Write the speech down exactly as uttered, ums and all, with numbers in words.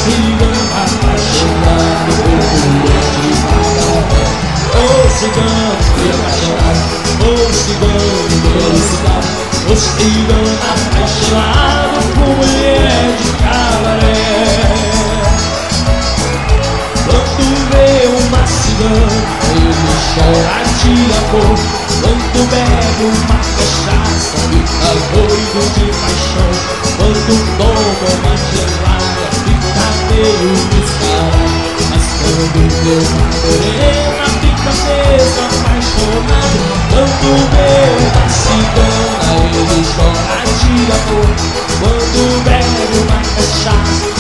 cigano apaixonado por mulher devagar. O cigano apaixonado, o cigano felicidade, o cigano apaixonado por mulher de cabaré. Quando vê uma cigana, ele chora de amor. Quando bebe uma cachaça, fica doido de paixão. Quando toma uma gelada, fica meio descarado. Mas quando vê uma morena, fica mesmo apaixonado. Quando vê uma cigana, ele chora de amor. Quando bebe uma cachaça,